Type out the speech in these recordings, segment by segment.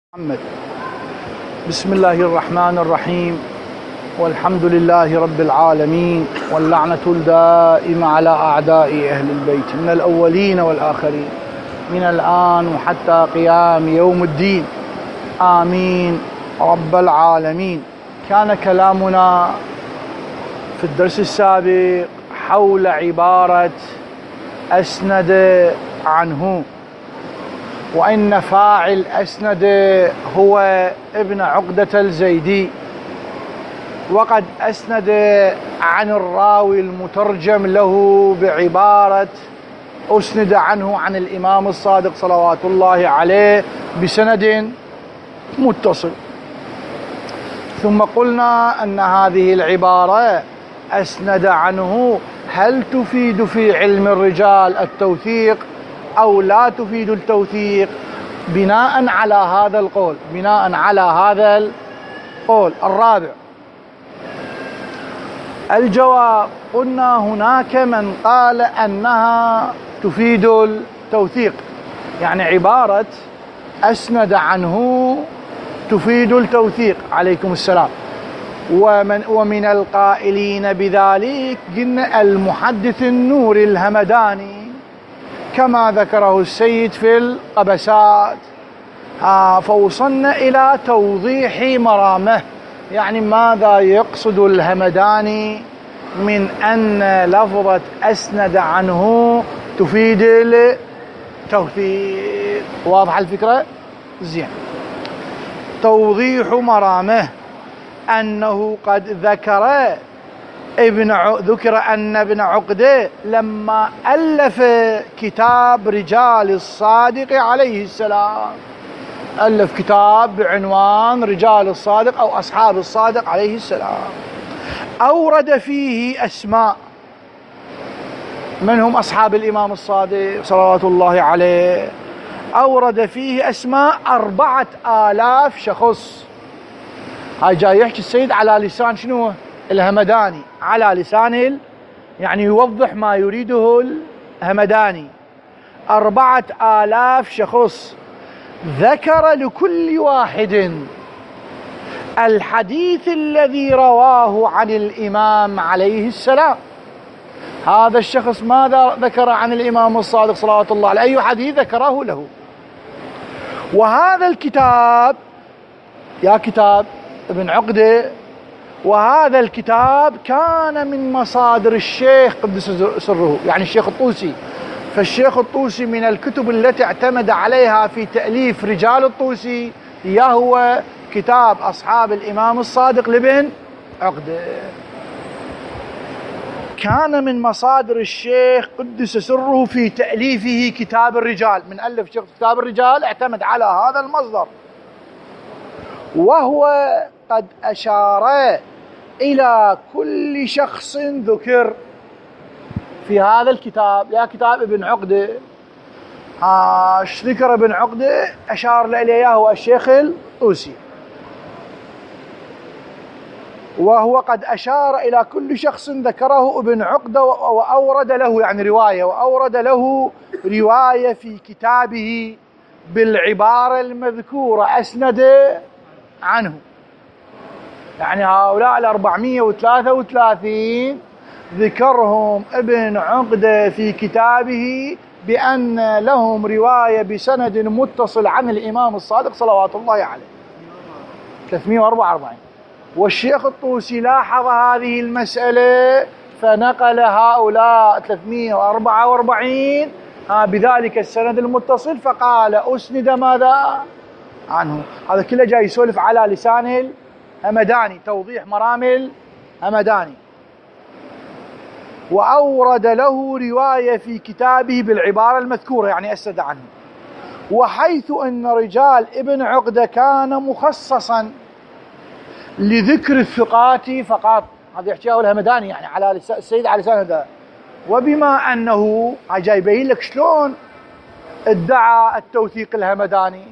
محمد. بسم الله الرحمن الرحيم، والحمد لله رب العالمين، واللعنة الدائمة على أعداء أهل البيت من الأولين والآخرين من الآن وحتى قيام يوم الدين، آمين رب العالمين. كان كلامنا في الدرس السابق حول عبارة أسند عنه، وإن فاعل أسند هو ابن عقدة الزيدي، وقد أسند عن الراوي المترجم له بعبارة أسند عنه عن الإمام الصادق صلوات الله عليه بسند متصل. ثم قلنا أن هذه العبارة أسند عنه هل تفيد في علم الرجال التوثيق أو لا تفيد التوثيق؟ بناء على هذا القول، الرابع الجواب، قلنا هناك من قال أنها تفيد التوثيق، يعني عبارة أسند عنه تفيد التوثيق. عليكم السلام. ومن القائلين بذلك قلنا المحدث النور الهمداني كما ذكره السيد في القبسات. فوصلنا إلى توضيح مرامه، يعني ماذا يقصد الهمداني من أن لفظة أسند عنه تفيد التوثيق. واضح الفكرة؟ زين. توضيح مرامه أنه قد ذكر أن ابن عقدة لما ألف كتاب رجال الصادق عليه السلام، ألف كتاب بعنوان رجال الصادق أو أصحاب الصادق عليه السلام، أورد فيه أسماء منهم أصحاب الإمام الصادق صلوات الله عليه، أورد فيه أسماء 4000 شخص. هاي جاي يحكي السيد على لسان شنو؟ الهمداني، على لسان يعني يوضح ما يريده الهمداني. 4000 شخص، ذكر لكل واحد الحديث الذي رواه عن الإمام عليه السلام. هذا الشخص ماذا ذكر عن الإمام الصادق صلوات الله عليه؟ أي حديث ذكره له. وهذا الكتاب يا كتاب ابن عقدة، وهذا الكتاب كان من مصادر الشيخ قدس سره، يعني الشيخ الطوسي. فالشيخ الطوسي من الكتب التي اعتمد عليها في تأليف رجال الطوسي هو كتاب أصحاب الإمام الصادق لابن عقدة. كان من مصادر الشيخ قدس سره في تأليفه كتاب الرجال، من ألف شيخ كتاب الرجال اعتمد على هذا المصدر. وهو قد أشار إلى كل شخص ذكر في هذا الكتاب، يا كتاب ابن عقدة. ذكر ابن عقدة أشار إليه هو الشيخ الطوسي، وهو قد أشار إلى كل شخص ذكره ابن عقدة وأورد له يعني رواية، وأورد له رواية في كتابه بالعبارة المذكورة أسند عنه. يعني هؤلاء 433 ذكرهم ابن عقدة في كتابه بأن لهم رواية بسند متصل عن الإمام الصادق صلوات الله عليه 344. والشيخ الطوسي لاحظ هذه المسألة فنقل هؤلاء 344 بذلك السند المتصل، فقال أسند ماذا عنه. هذا كله جاي يسولف على لسان الهمداني، توضيح مرام الهمداني. وأورد له رواية في كتابه بالعبارة المذكورة، يعني أسند عنه. وحيث أن رجال ابن عقدة كان مخصصا لذكر الثقات فقط، هذا يحكيه الهمداني يعني على السيد على لسان هذا. وبما أنه جاي يبين لك شلون ادعى التوثيق الهمداني،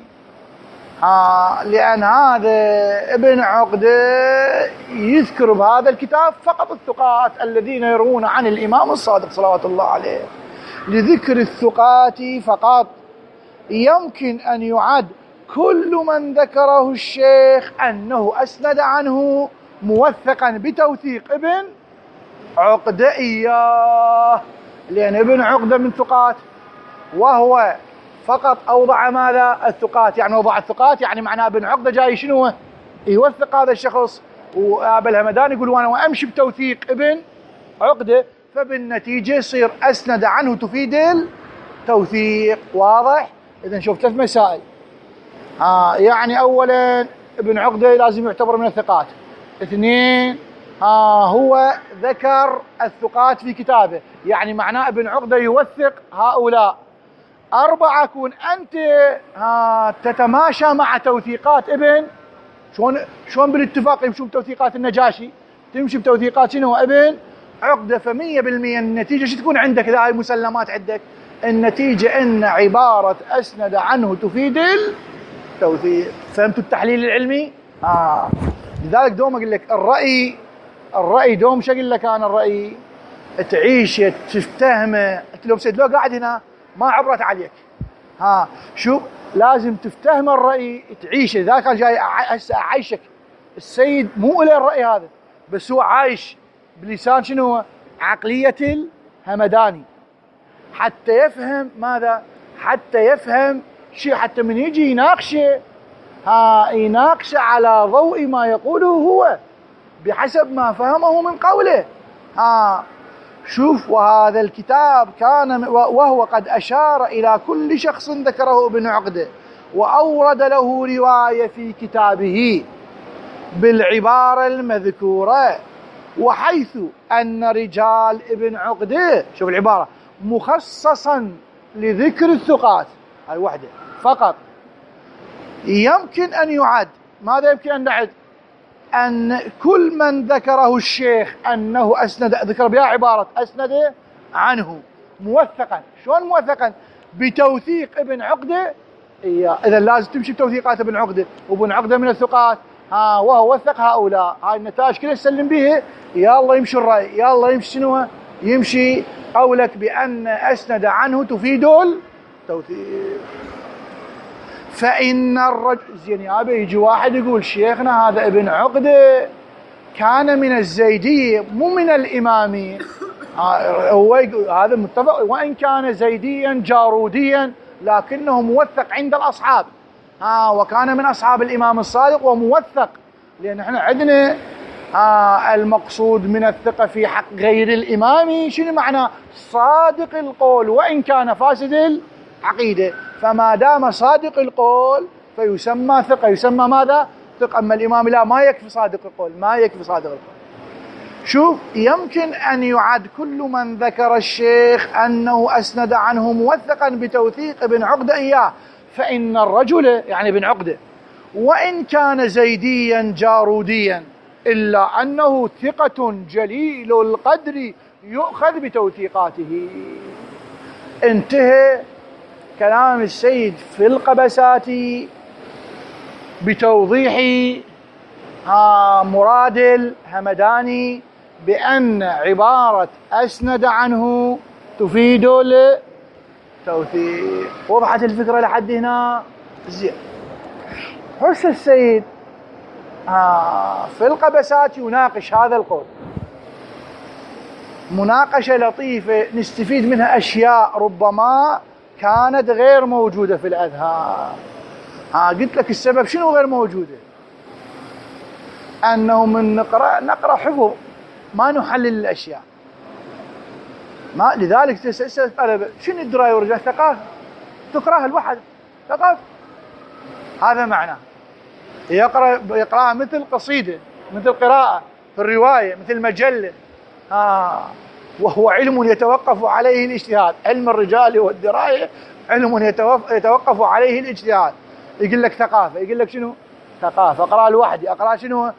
لأن هذا ابن عقدة يذكر بهذا الكتاب فقط الثقات الذين يروون عن الإمام الصادق صلوات الله عليه. لذكر الثقات فقط يمكن أن يعد كل من ذكره الشيخ أنه أسند عنه موثقا بتوثيق ابن عقدة إياه، لأن ابن عقدة من ثقات، وهو فقط أوضع ماذا؟ الثقات. يعني وضع الثقات يعني معناه ابن عقدة جاي شنو؟ يوثق هذا الشخص. وأبا الهمداني يقول وأنا وأمشي بتوثيق ابن عقدة، فبالنتيجة يصير أسند عنه تفيد التوثيق. واضح؟ إذن شوف 3 مسائل. يعني أولا ابن عقدة لازم يعتبر من الثقات. 2 هو ذكر الثقات في كتابه، يعني معناه ابن عقدة يوثق هؤلاء. 4 كون أنت تتماشى مع توثيقات ابن، شلون بالاتفاق يمشون بتوثيقات النجاشي تمشي بتوثيقات شنو؟ ابن عقدة. ف100% النتيجة شو تكون عندك إذا هاي المسلمات عندك؟ النتيجة أن عبارة أسند عنه تفيد التوثيق. فهمتوا التحليل العلمي؟ لذلك دوم أقول لك الرأي دوم شو أقول لك أنا؟ الرأي تعيش تفتهمه. أنت لو سيد لو قاعد هنا ما عبرت عليك، شو لازم تفتهم الرأي تعيشه. إذا كان جاي هسه أعيشك السيد مو له الرأي هذا، بس هو عايش بلسان شنو؟ عقلية الهمداني، حتى يفهم ماذا؟ حتى يفهم شيء، حتى من يجي يناقشه يناقشه على ضوء ما يقوله هو بحسب ما فهمه من قوله. شوف، وهذا الكتاب كان وهو قد أشار إلى كل شخص ذكره ابن عقدة، وأورد له رواية في كتابه بالعبارة المذكورة، وحيث أن رجال ابن عقدة، شوف العبارة، مخصصا لذكر الثقات، هاي وحدة فقط، يمكن أن يعد. ماذا يمكن أن نعد؟ أن كل من ذكره الشيخ أنه أسند، ذكر بها عبارة أسند عنه موثقا. شلون موثقا؟ بتوثيق ابن عقدة. إذا لازم تمشي بتوثيقات ابن عقدة، وابن عقدة من الثقات، وهو وثق هؤلاء. هاي النتائج كلها تسلم بها. يلا يمشي الرأي، يلا يمشي شنو؟ يمشي قولك بأن أسند عنه تفيد التوثيق. فإن الرجل زين يا أبي يجي واحد يقول شيخنا هذا ابن عقدة كان من الزيدية مو من الإمامية. هو هذا متفق، وإن كان زيديا جاروديا لكنه موثق عند الأصحاب. وكان من أصحاب الإمام الصادق وموثق، لأن احنا عندنا المقصود من الثقة في حق غير الإمام شنو معنى؟ صادق القول وإن كان فاسد العقيدة. فما دام صادق القول فيسمى ثقة، يسمى ماذا؟ ثقة. أما الإمام لا، ما يكفي صادق القول، ما يكفي صادق القول. شوف، يمكن أن يعد كل من ذكر الشيخ أنه أسند عنه موثقا بتوثيق ابن عقدة إياه، فإن الرجل يعني ابن عقدة وإن كان زيديا جاروديا إلا أنه ثقة جليل القدر يؤخذ بتوثيقاته. انتهى كلام السيد في القبساتي بتوضيح مراد الهمداني بأن عبارة أسند عنه تفيد التوثيق. وضحت الفكرة لحد هنا؟ زين. هسه السيد في القبسات يناقش هذا القول مناقشة لطيفة نستفيد منها أشياء ربما كانت غير موجودة في الأذهان. قلت لك السبب شنو غير موجودة؟ أنه من نقرأ حفظ ما نحلل الأشياء. ما لذلك تسأل الطلبة شنو الدراية والرجال؟ ثقافة، تقرأها الواحد ثقافة، هذا معناه. يقرأها مثل قصيدة، مثل قراءة في الرواية، مثل مجلة. وهو علم يتوقف عليه الاجتهاد. علم الرجال والدراية علم يتوقف عليه الاجتهاد. يقول لك ثقافة، يقول لك شنو؟ ثقافة. أقرأ لوحدي، أقرأ شنو؟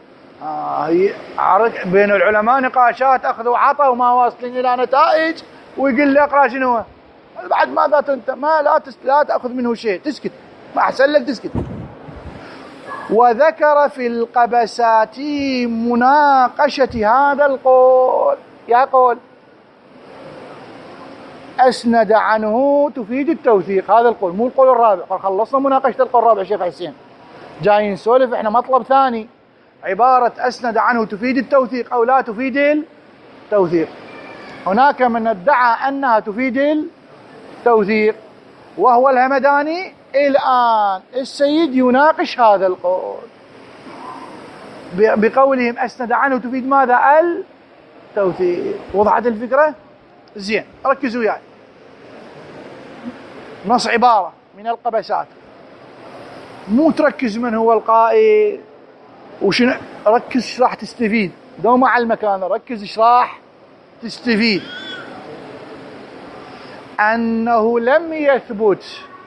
بين العلماء نقاشات أخذ وعطى وما واصلين إلى نتائج، ويقول لي أقرأ شنو؟ بعد ماذا أنت؟ ما لا تأخذ منه شيء، تسكت، ما أحسن لك تسكت. وذكر في القبسات مناقشة هذا القول. يا قول أسند عنه تفيد التوثيق. هذا القول، مو القول الرابع. خلصنا مناقشة القول الرابع شيخ حسين، جايين نسولف احنا مطلب ثاني. عبارة أسند عنه تفيد التوثيق أو لا تفيد التوثيق. هناك من ادعى أنها تفيد التوثيق وهو الهمداني. الآن السيد يناقش هذا القول بقولهم أسند عنه تفيد ماذا؟ التوثيق. وضحت الفكرة؟ زين، ركزوا وياي. نص عبارة من القبسات، مو تركز من هو القائل وشنو، ركز ايش راح تستفيد. دوم على المكان، ركز ايش راح تستفيد. أنه لم يثبت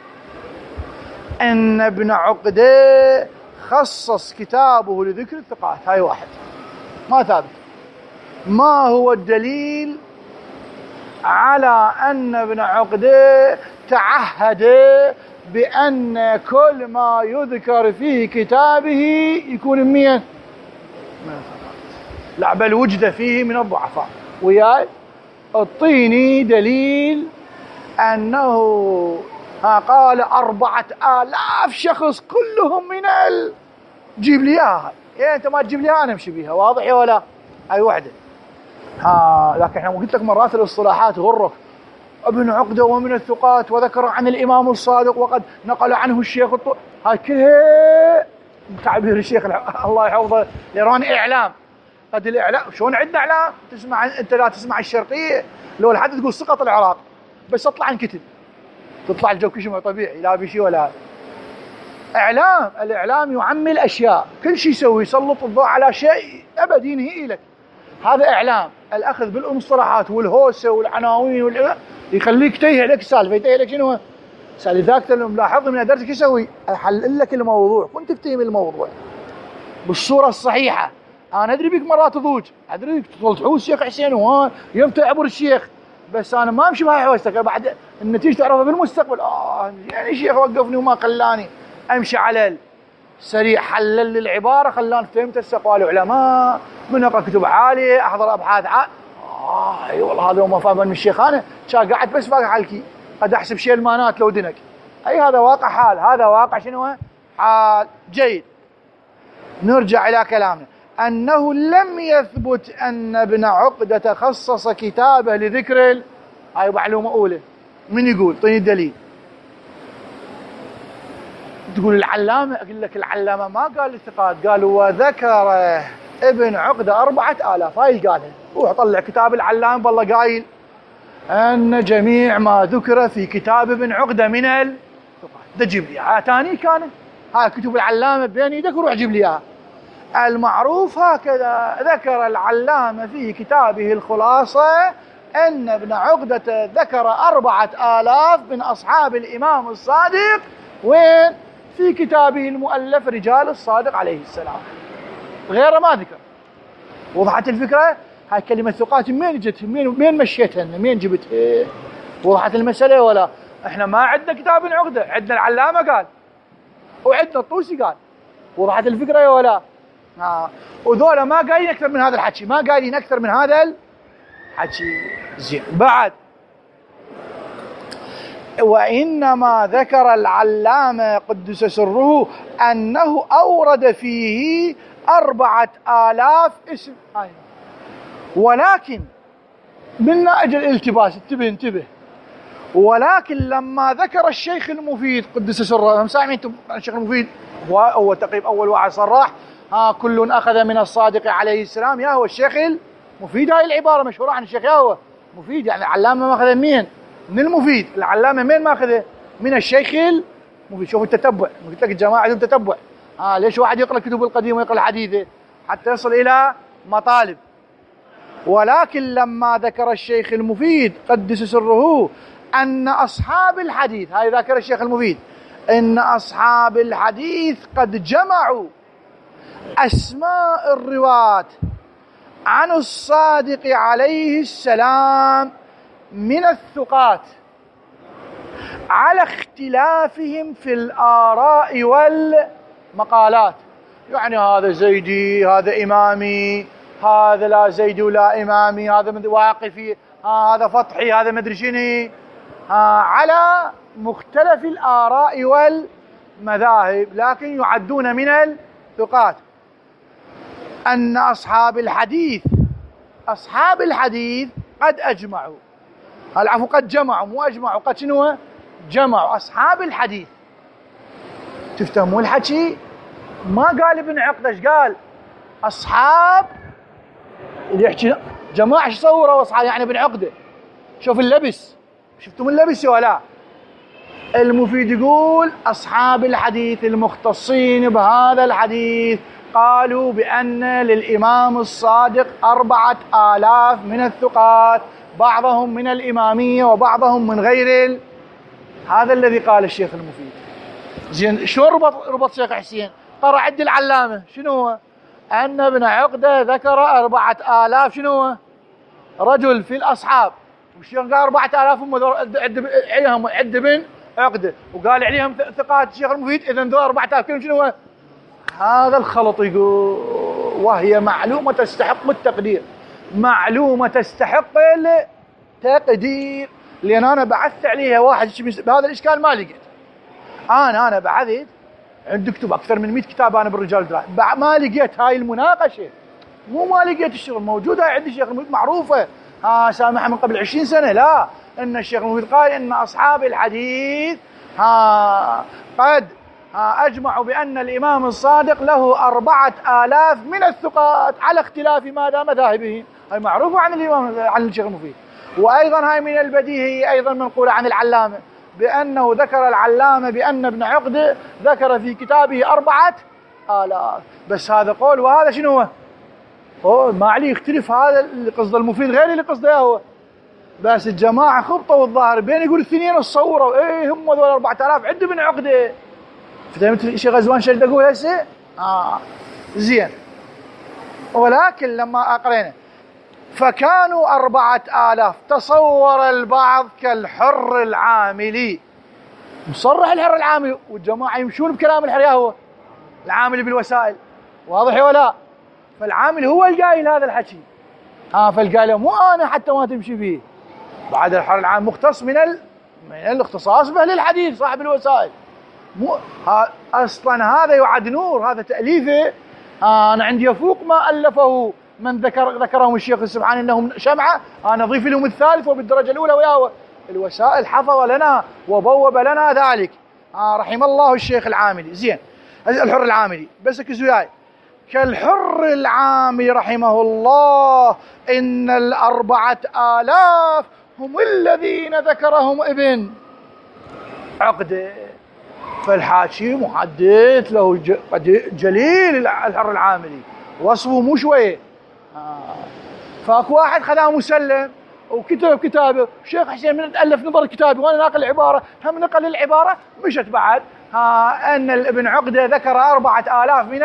أن ابن عقدة خصص كتابه لذكر الثقات. هاي واحد، ما ثابت. ما هو الدليل على أن ابن عقدة تعهد بأن كل ما يذكر في كتابه يكون من الثقات؟ لا، بل وجد فيه من الضعفاء. وياي اعطيني دليل أنه قال 4000 شخص كلهم من جيب لي اياها. إيه انت ما تجيب لي انا امشي بيها. واضح يا ولا؟ اي وحده. لكن احنا قلت لك مرات الاصطلاحات غرك. ابن عقدة ومن الثقات وذكر عن الامام الصادق وقد نقل عنه الشيخ هاي كلها تعبير الشيخ الله يحفظه ليران اعلام. قد الاعلام شلون عندنا اعلام؟ تسمع انت، لا تسمع الشرقيه لو لحد تقول سقط العراق بس اطلع انكتب، تطلع الجو كشمه طبيعي لا بشيء ولا اعلام. الاعلام يعمل اشياء، كل شيء يسوي يسلط الضوء على شيء ابد ينهي لك. هذا اعلام. الاخذ بالمصطلحات والهوسه والعناوين يخليك تيه لك سالفه، يتيه لك شنو؟ لذلك ملاحظ من درسك يسوي احلل لك الموضوع، كنت تفتهم الموضوع بالصوره الصحيحه. انا ادري بك مرات تضوج، ادري بك تطلعوا الشيخ حسين يوم عبر الشيخ، بس انا ما امشي بهاي حوستك. بعد النتيجه تعرفها بالمستقبل. يعني الشيخ وقفني وما خلاني امشي على السريع، حلل لي العباره خلاني فهمت استقوال علماء من اقرا كتب عاليه، احضر ابحاث اي والله هذا ما فاهم من الشيخ. انا قاعد بس باقي حالكي قد احسب شيء المانات لو دنك. اي هذا واقع حال، هذا واقع شنو؟ حال. جيد، نرجع الى كلامنا. أنه لم يثبت أن ابن عقدة خصص كتابه لذكر هاي معلومة أولى. من يقول؟ طيني الدليل. تقول العلامة، أقول لك العلامة ما قال الثقات، قال وذكر ابن عقدة 4000. هاي قالها. روح طلع كتاب العلامة والله قايل أن جميع ما ذكر في كتاب ابن عقدة من الثقات. تجيب لي تاني كان هاي كتب العلامة بين يدك وروح جيب لي اياها. المعروف هكذا. ذكر العلامة في كتابه الخلاصة أن ابن عقدة ذكر 4000 من أصحاب الإمام الصادق. وين؟ في كتابه المؤلف رجال الصادق عليه السلام، غيره ما ذكر. وضحت الفكرة؟ هاي كلمة ثقات منين جت؟ مين مشيتها؟ مين جبتها؟ وضحت المسألة ولا؟ احنا ما عندنا كتاب ابن عقدة، عندنا العلامة قال وعندنا الطوسي قال. وضحت الفكرة ولا؟ وذولا ما قايلين اكثر من هذا الحكي، ما قايلين اكثر من هذا الحكي. زين، بعد وانما ذكر العلامة قدس سره انه اورد فيه 4000 اسم. ولكن من اجل الالتباس، انتبه. ولكن لما ذكر الشيخ المفيد قدس سره، هم سامعين انتم الشيخ المفيد هو تقريبا اول واحد صرح كل أخذ من الصادق عليه السلام. يا هو الشيخ المفيد. هاي العبارة مشهورة عن الشيخ يا هو مفيد. يعني العلامة ماخذه مين؟ من المفيد. العلامة مين ماخذه؟ من الشيخ المفيد. شوفوا التتبع، قلت لك الجماعة عندهم تتبع. ليش واحد يقرأ الكتب القديمة ويقرأ الحديثة؟ حتى يصل إلى مطالب. ولكن لما ذكر الشيخ المفيد قدس سره أن أصحاب الحديث، هاي ذكر الشيخ المفيد، أن أصحاب الحديث قد جمعوا أسماء الرواة عن الصادق عليه السلام من الثقات على اختلافهم في الآراء والمقالات. يعني هذا زيدي، هذا إمامي، هذا لا زيدي ولا إمامي، هذا واقفي، هذا فطحي، هذا مدري شنو. على مختلف الآراء والمذاهب، لكن يعدون من الثقات. أن أصحاب الحديث قد أجمعوا، العفو قد جمعوا، مو أجمعوا، قد شنو جمعوا. أصحاب الحديث، تفهموا الحكي؟ ما قال ابن عقدة، ايش قال؟ أصحاب، اللي يحكي جماعة ايش صوروا أصحاب؟ يعني ابن عقدة. شوف اللبس، شفتم اللبس ولا لا؟ المفيد يقول أصحاب الحديث المختصين بهذا الحديث قالوا بأن للإمام الصادق 4000 من الثقات، بعضهم من الإمامية وبعضهم من غير هذا الذي قال الشيخ المفيد. زين، شو ربط شيخ حسين؟ قرأ عد العلامة شنو هو؟ أن ابن عقدة ذكر 4000 شنو هو؟ رجل في الأصحاب، والشيخ قال 4000 هم عد ابن عقدة، وقال عليهم ثقات الشيخ المفيد، إذا ذو 4000 كلهم شنو هو؟ هذا الخلط. يقول وهي معلومة تستحق التقدير، معلومة تستحق التقدير، لأن أنا بحثت عليها واحد بهذا الإشكال ما لقيت. أنا بحثت عندي كتب أكثر من 100 كتاب أنا بالرجال الدراهم، ما لقيت هاي المناقشة، ما لقيت الشغل موجودة عند الشيخ المفيد معروفة، سامحها من قبل 20 سنة. لا، إن الشيخ المفيد قال إن أصحاب الحديث قد أجمعوا بأن الإمام الصادق له 4000 من الثقات على اختلاف ماذا؟ مذاهبهم. هاي معروفة عن الإمام، عن الشيخ المفيد. وأيضا هاي من البديهي أيضا منقولة عن العلامة، بأنه ذكر العلامة بأن ابن عقدة ذكر في كتابه 4000. بس هذا قول وهذا شنو هو؟ ما عليه يختلف، هذا اللي قصده المفيد غير اللي قصده هو. بس الجماعة خبطوا الظاهر بين، يقول الاثنين الصوروا، ايه هم ذول 4000 عند ابن عقدة. فهمت شيخ غزوان شو اقول هسه؟ زين. ولكن لما قرينا فكانوا 4000، تصور البعض كالحر العاملي، مصرح الحر العاملي، والجماعة يمشون بكلام الحر، هو العامل بالوسائل، واضح ولا؟ فالعامل هو القايل هذا الحكي، فالقايل مو أنا حتى ما تمشي فيه. بعد الحر العام مختص من الاختصاص به للحديث صاحب الوسائل، مو أصلا هذا يعد نور، هذا تأليفه أنا عندي يفوق ما ألفه من ذكرهم الشيخ سبحانه انهم شمعة. انا اضيف لهم الثالث وبالدرجة الاولى وياه الوسائل، حفظ لنا وبوب لنا ذلك، رحم الله الشيخ العاملي. زين، الحر العاملي، بس ركزوا وياي، كالحر العاملي رحمه الله ان 4000 هم الذين ذكرهم ابن عقدة. فالحاكي محدث له جليل الحر العاملي، وصفه مو شويه. فاكو واحد خذاه مسلم وكتب كتابه، الشيخ حسين من ألف نظر كتابي وانا ناقل العباره، هم نقل العباره مشت بعد ان ابن عقدة ذكر 4000 من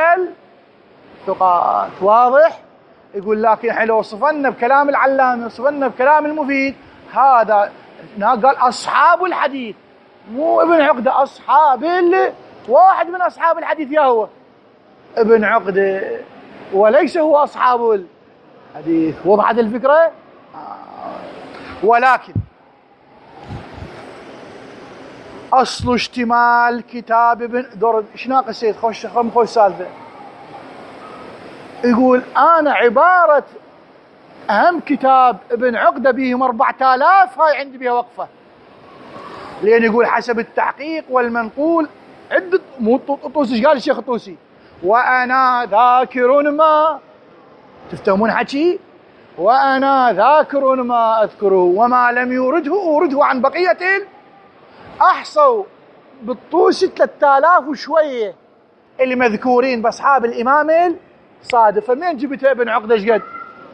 الثقات، واضح؟ يقول لكن احنا لو صفنا بكلام العلامه، صفنا بكلام المفيد، هذا قال اصحاب الحديث، مو ابن عقدة، اصحاب واحد من اصحاب الحديث يا هو ابن عقدة، وليس هو أصحاب الحديث. وضحت الفكرة؟ ولكن أصل اشتمال كتاب ابن دور ايش ناقص سيد؟ خوش سالفة. يقول أنا عبارة أهم كتاب ابن عقدة بهم 4000، هاي عندي بها وقفة، لأن يقول حسب التحقيق والمنقول عدة، مو الطوسي، ايش قال الشيخ الطوسي؟ وأنا ذاكر ما، تفتهمون حكي؟ وأنا ذاكر ما أذكره وما لم يورده أورده عن بقية أحصوا بالطوسي 3000 وشوية اللي مذكورين بأصحاب الإمام الصادق. فمين جبتها ابن عقدة ايش قد؟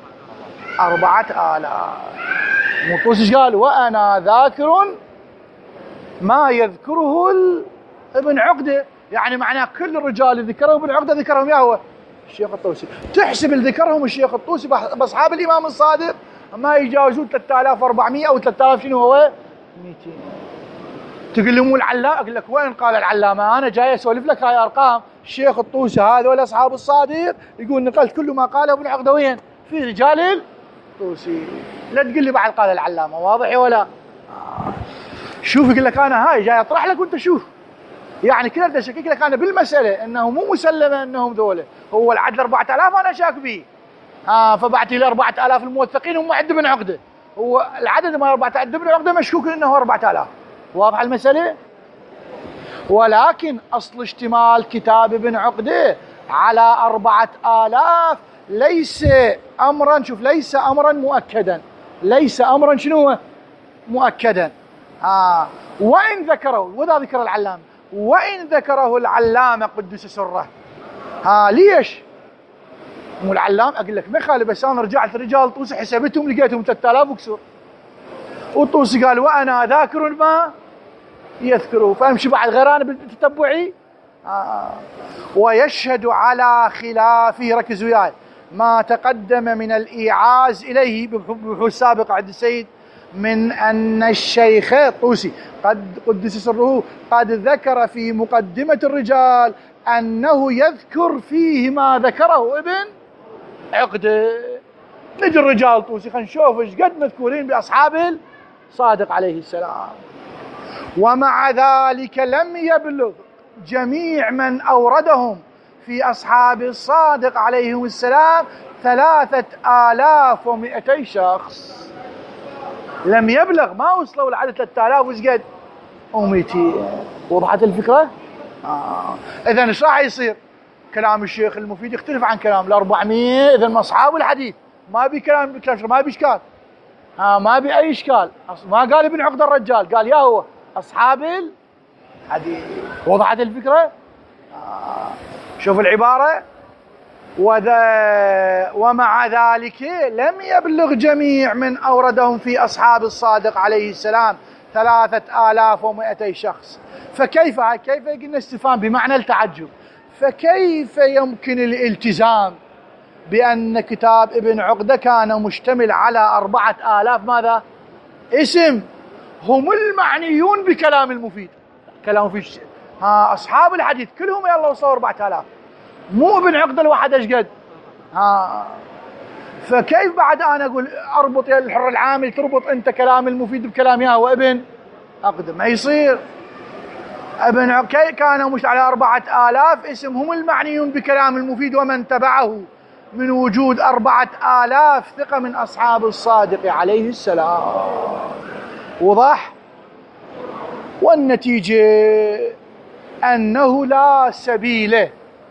4000. مو الطوسي ايش قال؟ وأنا ذاكر ما يذكره ابن عقدة، يعني معناه كل الرجال اللي ذكرهم ابن عقدة ذكرهم يا هو الشيخ الطوسي. تحسب اللي ذكرهم الشيخ الطوسي باصحاب الامام الصادق ما يجاوزون 3400 او 3000 شنو هو 200. تقول لهم العلامه، اقول لك وين قال العلامه؟ انا جاي اسولف لك هاي ارقام الشيخ الطوسي، هذول اصحاب الصادق يقول نقلت كل ما قاله ابن عقدة وين؟ في رجال الطوسي. لا تقول لي بعد قال العلامه، واضح ولا؟ شوف يقول لك انا هاي جاي اطرح لك وانت شوف، يعني كذا بدي اشكك لك انا بالمساله انه مو مسلمه انهم ذولا، هو العدل 4000 انا شاك به، فبعتي لي 4000 الموثقين هم عند ابن عقده، هو العدد ما 4000 عند ابن عقده مشكوك انه 4000. واضحه المساله؟ ولكن اصل اشتمال كتاب ابن عقده على 4000 ليس امرا، شوف، ليس امرا مؤكدا، ليس امرا شنو مؤكدا. وان ذكره، وذا ذكر العلامه، وان ذكره العلامه قدس سره، ليش؟ مو العلام اقول لك ما يخالف، بس انا رجعت رجال طوسي حسبتهم لقيتهم 3000 وكسور، والطوسي قال وانا ذاكر ما يذكره، فامشي بعد غير انا بالتتبعي. ويشهد على خلافه، ركزوا وياي، ما تقدم من الايعاز اليه ببحوث سابقه عند السيد من ان الشيخ الطوسي قد قدس سره قد ذكر في مقدمه الرجال انه يذكر فيه ما ذكره ابن عقده. نجي الرجال طوسي خلينا نشوف ايش قد مذكورين باصحاب الصادق عليه السلام. ومع ذلك لم يبلغ جميع من اوردهم في اصحاب الصادق عليهم السلام 3200 شخص، لم يبلغ، ما وصلوا العدد 3000 وش قد؟ و200. وضحت الفكره؟ اذا ايش راح يصير؟ كلام الشيخ المفيد يختلف عن كلام ال400. اذا اصحاب الحديث ما بي كلام، ما بي اشكال، ما بي اي اشكال، ما قال ابن عقده الرجال، قال يا هو اصحاب الحديث. وضحت الفكره؟ شوف العباره، ومع ذلك لم يبلغ جميع من اوردهم في اصحاب الصادق عليه السلام 3200 شخص. فكيف قلنا استفهام بمعنى التعجب، فكيف يمكن الالتزام بأن كتاب ابن عقدة كان مشتمل على 4000 ماذا؟ اسم هم المعنيون بكلام المفيد، كلام المفيد أصحاب الحديث كلهم يلا وصلوا 4000، مو ابن عقدة الواحد ايش قد؟ فكيف بعد أنا أقول أربط يا الحر العامل، تربط أنت كلام المفيد بكلام يا هو ابن عقدة؟ ما يصير. ابن عقدة كانوا مش على 4000 اسم هم المعنيون بكلام المفيد ومن تبعه من وجود 4000 ثقة من أصحاب الصادق عليه السلام. وضح؟ والنتيجة أنه لا سبيل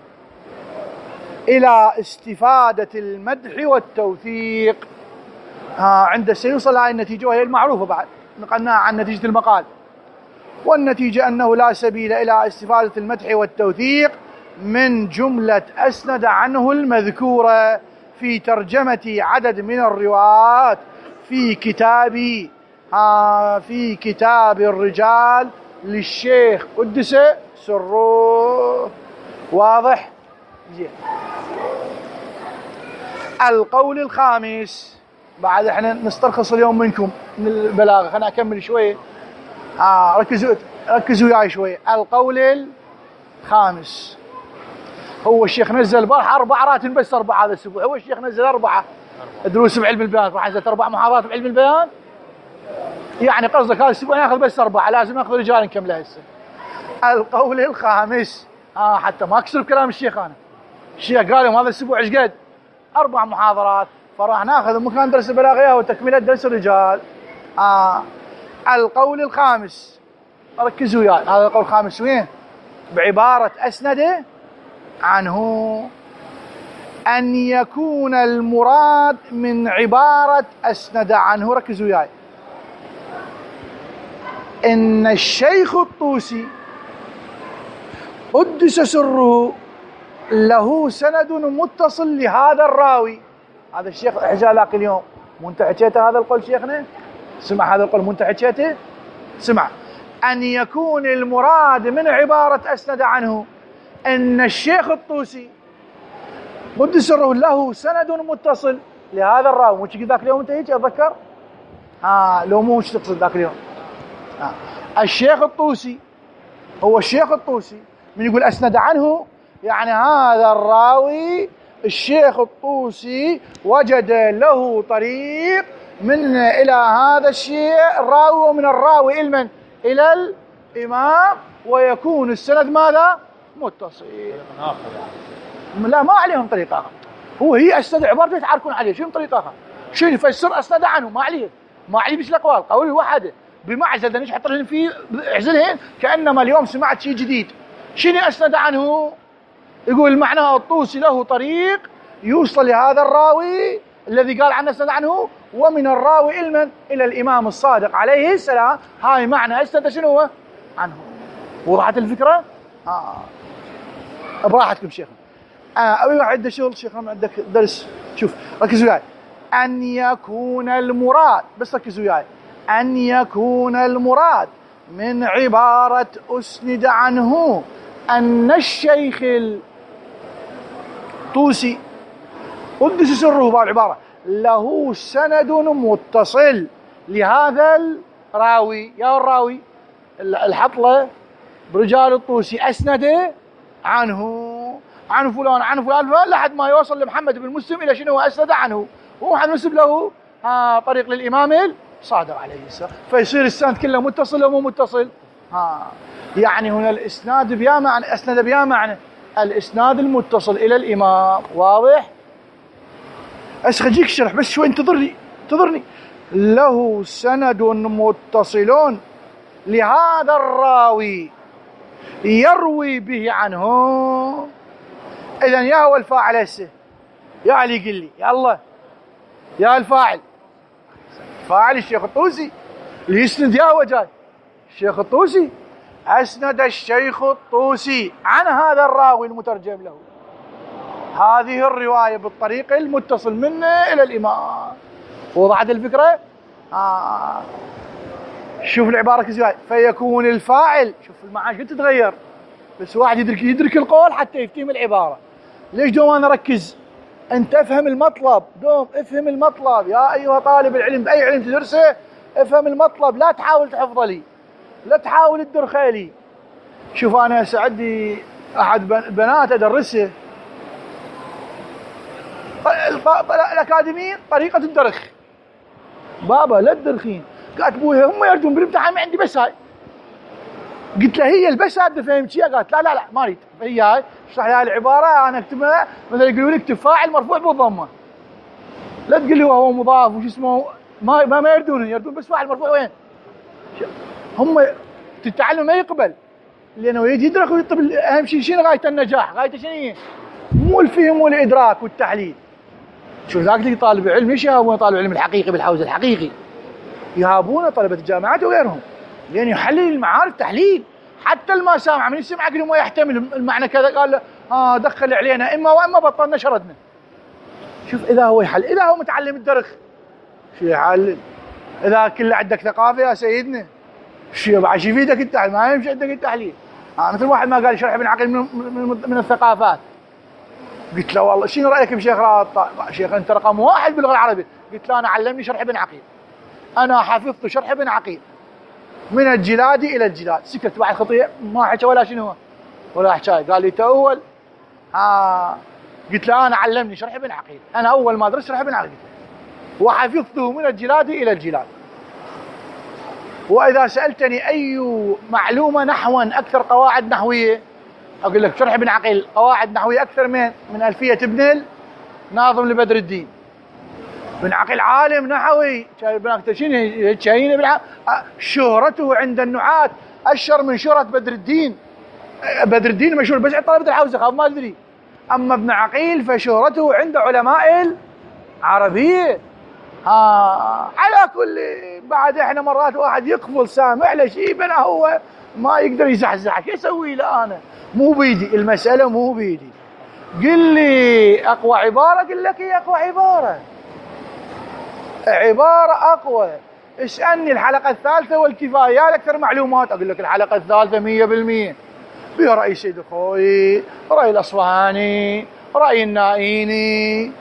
إلى استفادة المدح والتوثيق. عند سيوصل هذه النتيجة وهي المعروفة بعد نقلناها عن نتيجة المقال. والنتيجة أنه لا سبيل إلى استفادة المدح والتوثيق من جملة أسند عنه المذكورة في ترجمة عدد من الروايات في كتاب الرجال للشيخ قدس سره. واضح؟ زين. القول الخامس، بعد احنا نسترخص اليوم منكم من البلاغة، خلنا أكمل شوية. ركزوا وياي شوية. القول الخامس، هو الشيخ نزل البارحة 4 راتب بس 4 هذا الأسبوع، هو الشيخ نزل 4 دروس بعلم البيان، راح نزلت 4 محاضرات بعلم البيان، يعني قصدك هذا الأسبوع ناخذ بس 4، لازم ناخذ رجال نكملها هسه. القول الخامس، حتى ما أكسر بكلام الشيخ، أنا الشيخ قال لهم هذا الأسبوع ايش قد؟ 4 محاضرات، فراح ناخذ مكان درس البلاغية وتكملة درس الرجال. القول الخامس، ركزوا وياي، هذا القول الخامس وين؟ بعبارة أسند عنه، أن يكون المراد من عبارة أسند عنه، ركزوا وياي، إن الشيخ الطوسي قدس سره له سند متصل لهذا الراوي. هذا الشيخ حجالاك اليوم مو انت حكيته هذا القول شيخنا؟ سمع هذا القول مو انت حكيته؟ سمع، أن يكون المراد من عبارة أسند عنه أن الشيخ الطوسي قدس سره له سند متصل لهذا الراوي. مو ذاك اليوم انت هيك أتذكر؟ لو مو وش تقصد ذاك اليوم؟ الشيخ الطوسي، هو الشيخ الطوسي من يقول أسند عنه يعني هذا الراوي الشيخ الطوسي وجد له طريق من إلى هذا الشيء الراوي، ومن الراوي إلى الإمام، ويكون السند ماذا؟ متصل. لا ما عليهم طريقة آخر، هي أسند عبارته يتعاركون عليه، شنو طريقة آخر؟ شنو يفسر أسند عنه؟ ما عليه بيش الأقوال، قول واحدة بمعزل نيش حط لهن فيه اعزلهن، كأنما اليوم سمعت شيء جديد. شنو أسند عنه؟ يقول معناه الطوسي له طريق يوصل لهذا الراوي الذي قال عنه أسند عنه، ومن الراوي إلى الإمام الصادق عليه السلام. هاي معنى أسند شنو هو عنه. وضحت الفكرة؟ براحتكم شيخنا. أبي عنده شغل شيخنا، عندك درس. شوف ركزوا وياي. أن يكون المراد، بس ركزوا وياي، أن يكون المراد من عبارة أسند عنه أن الشيخ الطوسي قدس سره بالعبارة له سند متصل لهذا الراوي. يا الراوي الحطلة برجال الطوسي أسند عن فلان عن فلان لحد ما يوصل لمحمد بن مسلم إلى شنو أسند عنه، ومحمد بن مسلم له طريق للإمام الصادق عليه السلام، فيصير السند كله متصل ومو متصل. يعني هنا الإسناد بيا معنى، أسند بيا معنى الإسناد المتصل إلى الإمام. واضح؟ أخجيك الشرح بس شوي، انتظرني. له سند متصل لهذا الراوي يروي به عنه. إذن يا هو الفاعل هسه، يا علي قل لي يا الله، يا الفاعل، فاعل الشيخ الطوسي اللي يسند، يا هو جاي الشيخ الطوسي. أسند الشيخ الطوسي عن هذا الراوي المترجم له هذه الرواية بالطريق المتصل منه إلى الإمام. وضحت الفكرة؟ شوف العبارة كذا، فيكون الفاعل، شوف المعاني قد تتغير، بس واحد يدرك القول حتى يفتهم العبارة. ليش دوم أنا أركز؟ أنت افهم المطلب، دوم افهم المطلب يا أيها طالب العلم، بأي علم تدرسه افهم المطلب، لا تحاول تحفظ لي، لا تحاول تدرخ لي. شوف أنا سعدي أحد بنات أدرسه الأكاديميين طريقة الدرخ. بابا لا تدرخين، قالت بوها هم يردون بالامتحان عندي بس هاي. قلت له هي البس هذا فهمت شيء؟ قالت لا ما اريد، هي هاي اشرح لي هاي العباره انا اكتبها، مثلا يقولوا لي اكتب فاعل مرفوع بالضمه، لا تقول لي وهو مضاف وش اسمه، ما يردون بس فاعل مرفوع. وين هم التعلم ما يقبل، لانه يدرك ويطب. اهم شيء شنو غايه النجاح؟ غايته شنو هي؟ مو الفهم والادراك والتحليل. شو ذاك اللي طالب علم ايش يهابون طالب علم الحقيقي بالحوزه الحقيقي، يهابون طلبه الجامعات وغيرهم، لأن يحلل المعارف تحليل. حتى الما سامع من يسمع كل ما يحتمل المعنى كذا، قال له دخل علينا واما بطلنا شردنا. شوف اذا هو يحلل، اذا هو متعلم الدرخ شو يحلل؟ اذا كله عندك ثقافه يا سيدنا شو بعد شو يفيدك التحليل؟ ما يمشي عندك التحليل. مثل واحد ما قال شرح ابن عقيل من الثقافات. قلت له والله شنو رايك بشيخ شيخ انت رقم واحد باللغه العربيه. قلت له انا علمني شرح ابن عقيل، انا حفظت شرح ابن عقيل من الجلاد الى الجلاد. سكت بعد خطيه ما حكى ولا شنو ولا حكايه. قال لي تأول. قلت له انا علمني شرح ابن عقيل، انا اول ما درست شرح ابن عقيل وحفظته من الجلاد الى الجلاد. واذا سالتني اي معلومه نحوا اكثر قواعد نحويه، اقول لك شرح ابن عقيل قواعد نحويه اكثر من الفيه ابن ناظم لبدر الدين. ابن عقيل عالم نحوي، شهرته عند النحاة اشهر من شهرة بدر الدين. بدر الدين مشهور بس عند طلبة الحوزة، خاف ما ادري. اما ابن عقيل فشهرته عند علماء العربية. على كل بعد احنا مرات واحد يقفل سامع له شيء بنا هو ما يقدر يزحزحك، يسوي له انا مو بيدي المسألة، مو بيدي. قل لي اقوى عبارة، قل لك هي اقوى عبارة أقوى. اسألني الحلقة الثالثة والكفاية يا أكثر معلومات، أقول لك الحلقة الثالثة 100% بها رأي سيد الخوئي، رأي الأصفهاني، رأي النائيني،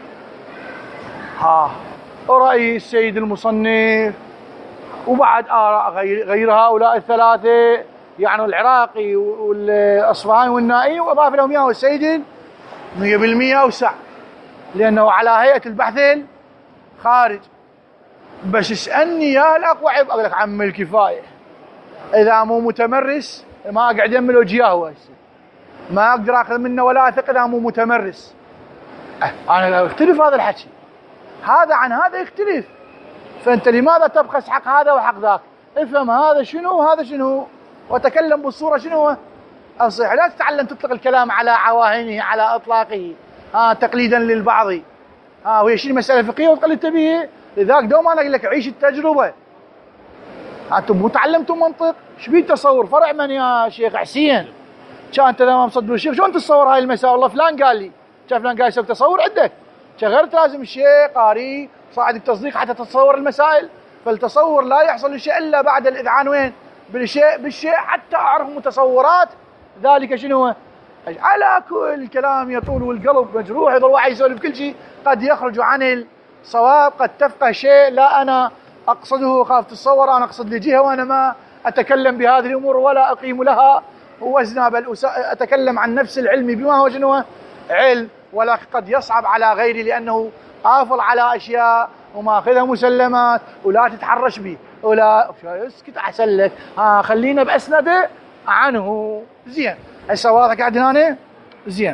رأي السيد المصنف، وبعد آراء غير هؤلاء الثلاثة، يعني العراقي والأصفهاني والنائيني، وأضاف لهم إياه السيد 100% أوسع، لأنه على هيئة البحث الخارج. بس اسألني يا الأقوى، أقول لك عم الكفاية إذا مو متمرس ما أقعد يم الوجيه هو هسه، ما أقدر أخذ منه ولا أثق إذا مو متمرس. أنا يختلف هذا الحكي، هذا عن هذا يختلف. فأنت لماذا تبخس حق هذا وحق ذاك؟ افهم هذا شنو وهذا شنو، وتكلم بالصورة شنو الصحيح. لا تتعلم تطلق الكلام على عواهنه على إطلاقه تقليدا للبعض. وهي شيء مسألة فقهية وتقلد به. لذلك دوما أنا أقول لك عيش التجربة. أنتم مو تعلمتم منطق، ايش بيه تصور؟ فرع من يا شيخ حسين؟ كان انت لما مصدق الشيخ شلون تتصور هاي المسائل؟ والله فلان قال لي، كان فلان قال يسوي تصور عندك، شغلت لازم الشيء قاري صاعد التصديق حتى تتصور المسائل. فالتصور لا يحصل الشيء الا بعد الاذعان وين؟ بالشيء حتى اعرف متصورات ذلك شنو هو. على كل كلام يطول والقلب مجروح، يظل واحد يسولف كل شيء قد يخرج عن الصواب، قد تفقه شيء لا انا اقصده، خاف تتصور انا اقصد لجهه وانا ما اتكلم بهذه الامور ولا اقيم لها وزنها، بل اتكلم عن نفس العلم بما هو شنو علم، ولكن قد يصعب على غيري لانه قافل على اشياء وماخذها مسلمات ولا تتحرش به ولا اسكت احسن لك. خلينا باسنده عنه. زين هسه واضح قاعد هنا زين.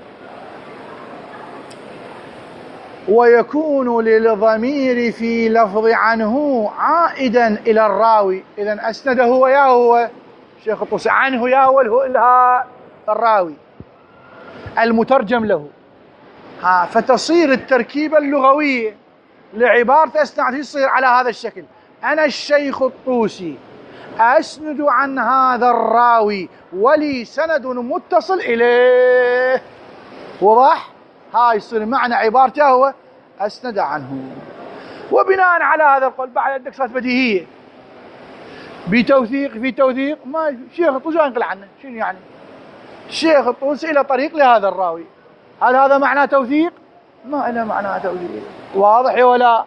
ويكون للضمير في لفظ عنه عائدا الى الراوي. اذا اسنده هو يا هو شيخ الطوسي، عنه يا هو لها الراوي المترجم له. فتصير التركيبه اللغويه لعباره اسناد تصير على هذا الشكل: انا الشيخ الطوسي اسند عن هذا الراوي ولي سند متصل اليه. وضح؟ هاي يصير معنى عبارته هو اسند عنه. وبناء على هذا القول بعد عندك صارت بديهيه بتوثيق في توثيق. ما شيخ الطوسي ينقل عنه شنو يعني؟ الشيخ الطوسي له طريق لهذا الراوي، هل هذا معناه توثيق؟ ما له معناه توثيق. واضح ولا؟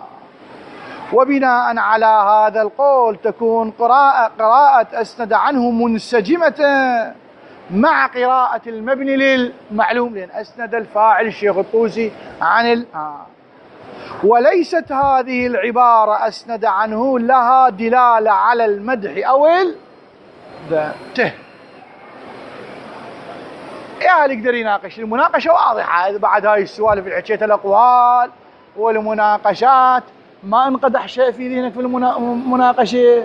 وبناء على هذا القول تكون قراءة أسند عنه منسجمة مع قراءة المبني للمعلوم، لأن أسند الفاعل الشيخ الطوسي عن وليست هذه العبارة أسند عنه لها دلالة على المدح أو الذم. يعني يقدر يناقش. المناقشة واضحة بعد هاي السوالف اللي حكيتها، الأقوال والمناقشات ما انقدح شيء في ذهنك في المناقشة.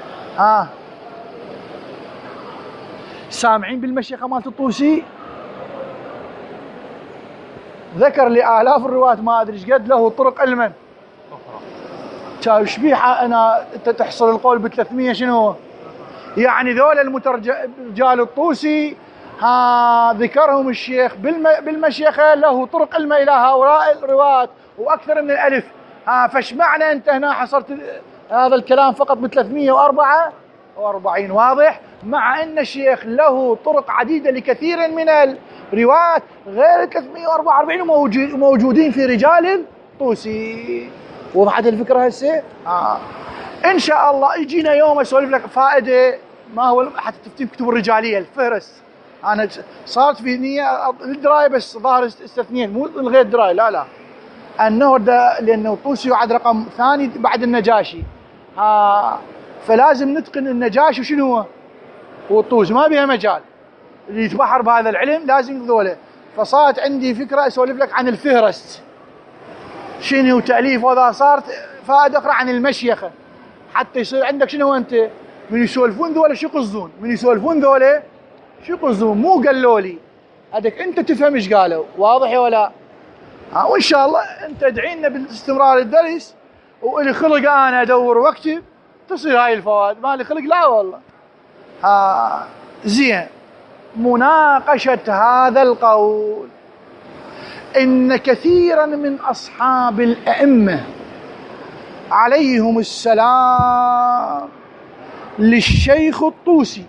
سامعين بالمشيخة مالت الطوسي؟ ذكر لآلاف الرواة ما أدري ايش قد له طرق علما. كان شبيحة أنا تحصل القول ب300 شنو؟ يعني ذول رجال الطوسي ذكرهم الشيخ بالمشيخة له طرق علم إلى هؤلاء الرواة وأكثر من الألف. فاش معنى أنت هنا حصرت هذا الكلام فقط ب344؟ واضح؟ مع أن الشيخ له طرق عديدة لكثير من الرواة غير 344 موجودين في رجال الطوسي. وضحت الفكرة هسه؟ إن شاء الله يجينا يوم أسولف لك فائدة ما هو حتى تكتب الرجالية الفهرس. أنا صارت في نية الدراية بس ظاهر استثنين مو الغير دراية. لا أنه لأنه الطوسي يعد رقم ثاني بعد النجاشي، فلازم نتقن النجاشي وشنو هو والطوسي، ما بها مجال. اللي يتبحر بهذا العلم لازم ذوله. فصارت عندي فكرة أسولف لك عن الفهرست شنو تأليف، وذا صارت فائدة أخرى عن المشيخة حتى يصير عندك شنو أنت من يسولفون ذولا شو يقصدون، من يسولفون ذولا شو يقصدون، مو قالوا لي هذاك أنت تفهم إيش قالوا. واضح ولا؟ وإن شاء الله أنت ادعينا باستمرار الدرس، وإلي خلق أنا أدور وأكتب تصير هاي الفوائد. ما لي خلق لا والله. زين. مناقشة هذا القول: إن كثيرا من أصحاب الأئمة عليهم السلام للشيخ الطوسي،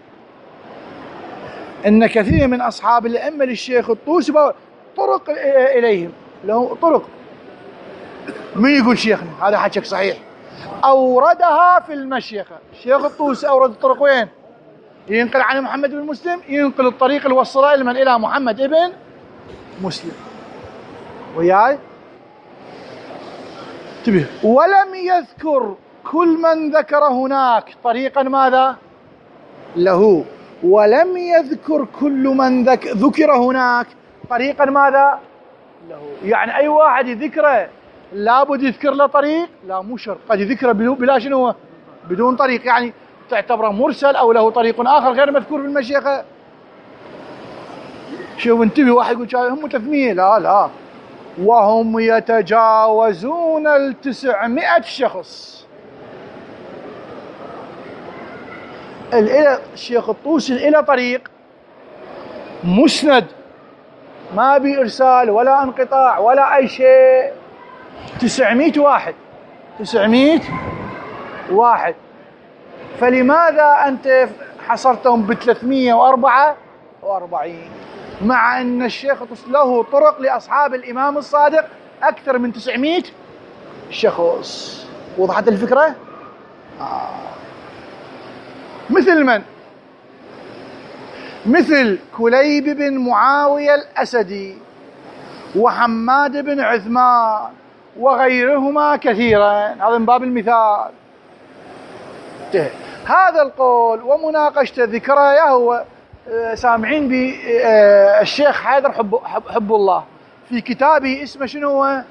إن كثير من أصحاب الأئمة للشيخ الطوسي طرق إليهم، له طرق. من يقول شيخنا هذا حكيك صحيح؟ أوردها في المشيخة. الشيخ الطوسي أورد الطرق وين؟ ينقل عن محمد بن مسلم، ينقل الطريق اللي وصله إلى محمد ابن مسلم. وياي؟ انتبه. ولم يذكر كل من ذكر هناك طريقا ماذا؟ له، ولم يذكر كل من ذكر هناك طريقا ماذا له. يعني أي واحد يذكره لابد يذكر له طريق؟ لا، مو شرط، قد يذكره بلا شنو، بدون طريق، يعني تعتبره مرسل أو له طريق آخر غير مذكور في المشيخة. شوف انتبه، واحد يقول هم 300، لا، وهم يتجاوزون 900 شخص. الشيخ الطوسي إلى طريق مسند، ما بإرسال ولا انقطاع ولا أي شيء. 900 واحد، 900 واحد. فلماذا أنت حصرتهم ب 344 مع أن الشيخ له طرق لأصحاب الإمام الصادق أكثر من 900 شخص؟ وضحت الفكرة؟ مثل من؟ مثل كليب بن معاوية الأسدي وحماد بن عثمان وغيرهما كثيرا، هذا من باب المثال. هذا القول ومناقشته ذكره هو سامعين بالشيخ حيدر حب الله في كتابه اسمه شنو هو؟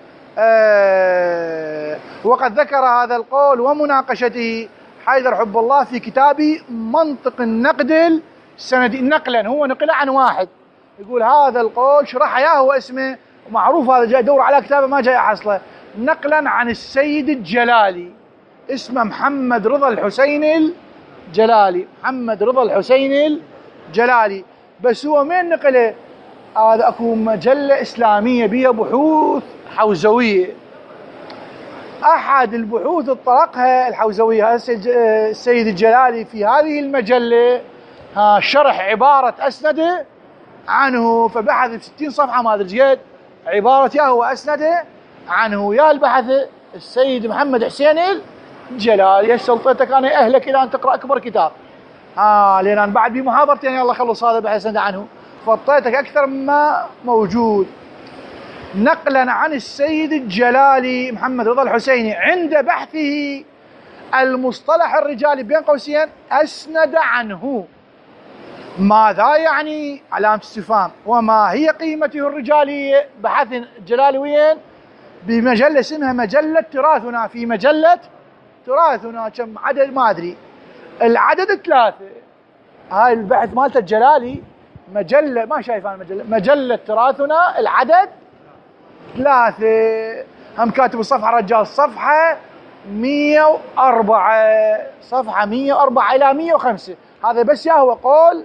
وقد ذكر هذا القول ومناقشته حيدر حب الله في كتابه منطق النقد السندي، نقلا، هو نقل عن واحد يقول هذا القول شرحه هو اسمه معروف، هذا جاي دور على كتابه ما جاي احصله، نقلا عن السيد الجلالي، اسمه محمد رضا الحسين الجلالي، محمد رضا الحسين الجلالي. بس هو مين نقله؟ هذا اكو مجله اسلاميه بها بحوث حوزويه، احد البحوث اطلقها الحوزويه السيد الجلالي في هذه المجله، شرح عباره اسنده عنه، فبحث ب 60 صفحه ما ادري قد عباره هو اسنده عنه، يا البحث السيد محمد حسين الجلالي. سلطتك انا اهلك الى ان تقرا اكبر كتاب، لان انا بعد بمحاضرتين يلا خلص هذا بحث عنه، فطيتك اكثر مما موجود. نقلا عن السيد الجلالي محمد رضا الحسيني عند بحثه المصطلح الرجالي بين قوسين اسند عنه. ماذا يعني؟ علامة استفهام. وما هي قيمته الرجالية؟ بحث الجلالي وين؟ بمجلة اسمها مجلة تراثنا، في مجلة تراثنا كم عدد ما أدري، العدد 3. هاي البحث مالته الجلالي مجلة، ما شايف أنا مجلة تراثنا العدد 3. هم كاتب الصفحة رجال، صفحة 104، صفحة 104 إلى 105. هذا بس هو قول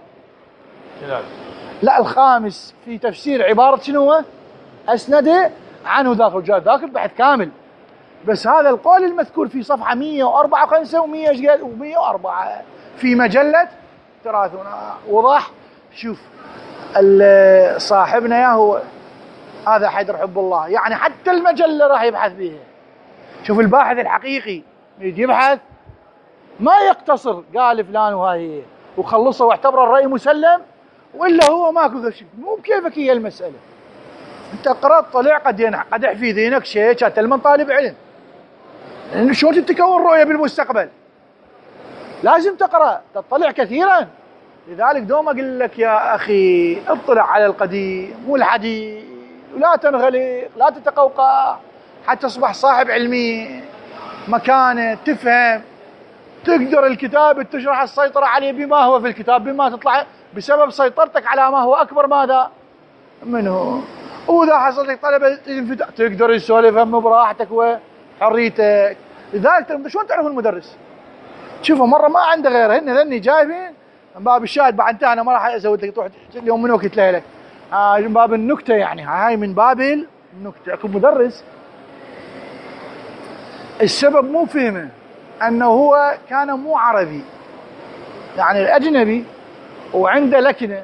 لا الخامس في تفسير عبارة شنو هو؟ أسند عنه ذاك الرجال، ذاك البحث كامل، بس هذا القول المذكور في صفحة 104 و5 و104 في مجلة تراثنا. وضح؟ شوف صاحبنا يا هو هذا حيدر حب الله، يعني حتى المجلة راح يبحث بها. شوف الباحث الحقيقي يبحث ما يقتصر قال فلان وهاي وخلصه واعتبر الرأي مسلم، وإلا هو ماكو شيء، مو بكيفك هي المسألة. انت قرأت طلع قد في ذهنك شيء كانت من طالب علم، لأنه شلون تتكون رؤية بالمستقبل؟ لازم تقرأ تطلع كثيرا. لذلك دوم أقول لك يا أخي اطلع على القديم والحديث، ولا تنغلق، لا تتقوقع، حتى تصبح صاحب علمي مكانه، تفهم، تقدر الكتاب تشرح السيطرة عليه بما هو في الكتاب، بما تطلع بسبب سيطرتك على ما هو أكبر ماذا منه. وإذا حصل لك طلبة تقدر تسولف هم براحتك وحريتك. لذلك شلون تعرف المدرس؟ تشوفه مرة ما عنده غيره، هن ذني جايبين من باب الشاهد، بعد انتهى أنا ما راح أزود لك تروح اليوم من وقت ليلك، من باب النكتة، يعني هاي من باب النكتة. أكو مدرس السبب مو فهمه أنه هو كان مو عربي، يعني الأجنبي، وعنده لكنة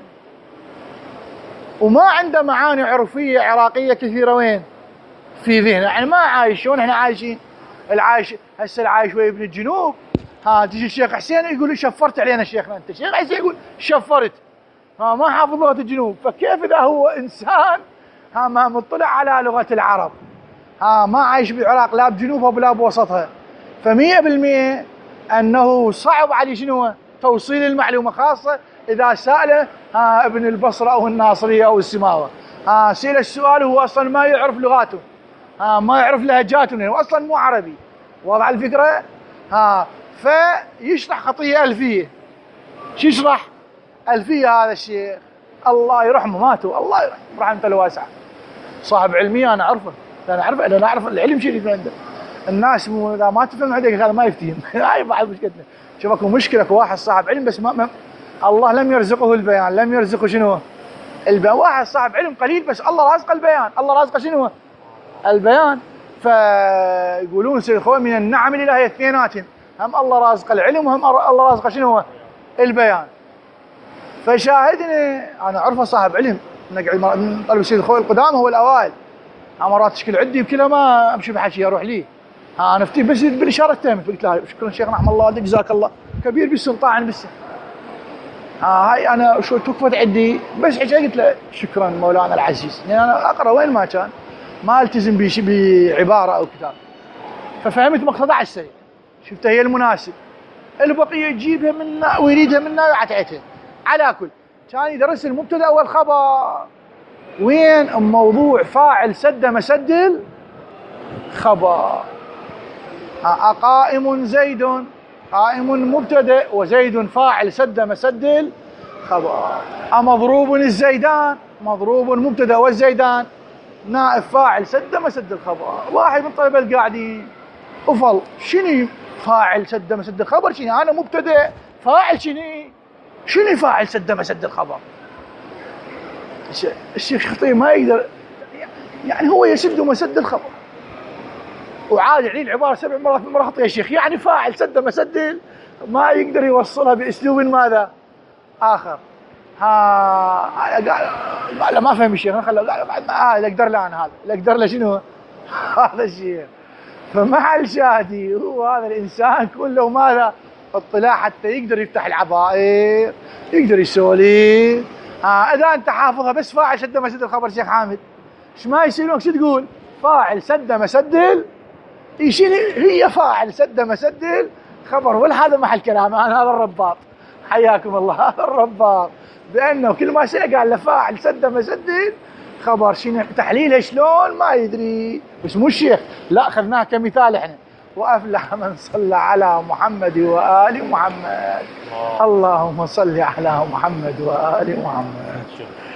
وما عنده معاني عرفية عراقية كثيرة وين في ذهنه، يعني ما عايش شلون احنا عايشين. العايش هسه العايش ويا ابن الجنوب، تجي الشيخ حسين يقول شفرت علينا شيخنا انت، الشيخ حسين يقول شفرت، ما حافظ لغة الجنوب. فكيف اذا هو انسان ما مطلع على لغة العرب، ما عايش بالعراق لا بجنوبها ولا بوسطها، ف100% انه صعب عليه شنو توصيل المعلومة، خاصة إذا سأله ابن البصرة أو الناصرية أو السماوة، سئل السؤال وهو أصلا ما يعرف لغاته، ما يعرف لهجاتهم، وأصلا مو عربي. واضح الفكرة؟ فيشرح خطية ألفية. شو يشرح؟ ألفية هذا الشيخ الله يرحمه، ماتوا الله يرحمه رحمته الواسعة، صاحب علمية أنا أعرفه، أنا أعرف العلم شيء اللي عنده. الناس إذا ما تفهم هذيك هذا ما يفتهم. هاي بعض مشكلتنا. شوف اكو مشكلة، اكو واحد صاحب علم بس ما الله لم يرزقه البيان، لم يرزقه شنو؟ البيان. واحد صاحب علم قليل بس الله رازقه البيان، الله رازقه شنو؟ البيان. فيقولون سيد الخوي من النعم الإلهية اثنيناتهم، هم الله رازق العلم وهم الله رازق شنو؟ البيان. فشاهدني انا اعرفه صاحب علم، نقعد طلب سيد الخوي القدام هو الاوائل، مرات تشكل عندي بكلها ما امشي بحكي اروح ليه، نفتي بس بالاشاره التامه. قلت له شكرا شيخ رحم الله والديك جزاك الله، كبير بالسن طاعن بالسن. هاي انا شو توقفت عندي بس حكي، قلت له شكرا مولانا العزيز، لان انا اقرا وين ما كان ما التزم بعباره او كتاب. ففهمت مقتضى على السريع، شفتها هي المناسب، البقيه يجيبها منا ويريدها منا وعتعتها. على كل كان يدرس المبتدا والخبر، وين موضوع فاعل سد مسد الخبر. قائم زيد، قائم مبتدا وزيد فاعل سد مسد الخبر. مضروب الزيدان، مضروب مبتدا والزيدان نائب فاعل سد مسد الخبر. واحد من طلبه القاعدين افل شنو فاعل سد مسد الخبر؟ شنو انا مبتدا فاعل شنو فاعل سد مسد الخبر؟ الشيخ خطيب ما يقدر، يعني هو يسد مسد الخبر، وعاد يعني العباره 7 مرات من مرات يا شيخ، يعني فاعل سد مسد ما يقدر يوصلها باسلوب ماذا؟ اخر. قال ما فهم الشيخ، خله قال بعد ما اقدر له انا، هذا اقدر له شنو؟ هذا الشيخ. فمع الشادي هو هذا الانسان كله ماذا؟ اطلاع حتى يقدر يفتح العبائر، يقدر يسولف. اذا انت حافظها بس فاعل سد مسد الخبر شيخ حامد، ايش ما يصيرون شو تقول؟ فاعل سد مسد شنو هي فاعل سد مسد الخبر، ولا هذا محل كلام. انا هذا الرباط، حياكم الله، هذا الرباط، بانه كل ما سأل قال له فاعل سد مسد خبر، شنو تحليلها شلون ما يدري، بس مو الشيخ، لا اخذناها كمثال احنا. وافلح من صلى على محمد وآل محمد. اللهم صل على محمد وآل محمد.